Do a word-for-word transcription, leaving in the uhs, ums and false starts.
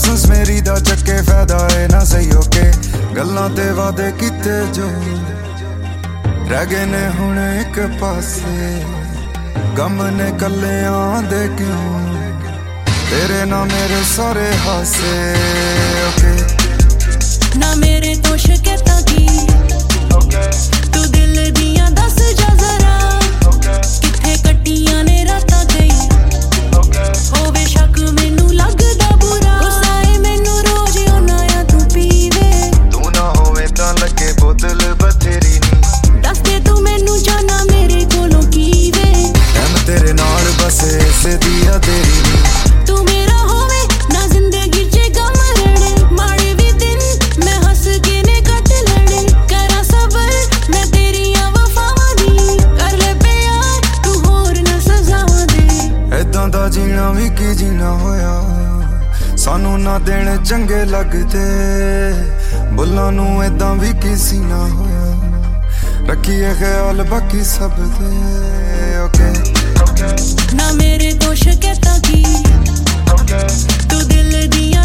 absence ਮੇਰੀ ਦਾ ਚੱਕੇ ਫਾਇਦਾ ਏ ਨਾ ਸਹੀ ਓਕੇ ਗੱਲਾਂ ਤੇ ਵਾਦੇ ਕੀਤੇ ਜੋ ਰਹਿ ਗਏ ਨੇ ਹੁਣ ਇੱਕ ਪਾਸੇ ਗਮ ਨੇ ਕੱਲਿਆਂ ਦੇ ਕਿਉਂ तेरे ना मेरे सारे हासे ओके ना मेरे तो शिकायतां की ओके तू दिल दियां दस जा जरा ओके किथे कट्टियां ने रातां गई ओके होवे शक मैनू लगदा बुरा गुस्सा ए मैनू रोज ओना आ तू पीवे तू ना होवे तां लगे बोतल बथेरी नी दस दे तू मैनू जाना मेरे कोलों की वे हम तेरे नाल बस इसे दिया तेरी नी तू मेरा होवे ना जिंदगी च गम रड़े माड़े भी दिन मैं हंस के ने कट लड़े करा सबर मैं तेरियां वफावां दी कर ले प्यार तू होर ना सजावां दे ऐदां दा जीना भी की जीना होया सानू ना देने चंगे लगदे बुल्लां नू ऐदां भी की सीना होया रखिए ख्याल बाकी सब दे ओके ना मेरे तो शिकायतां की तू दिल दियां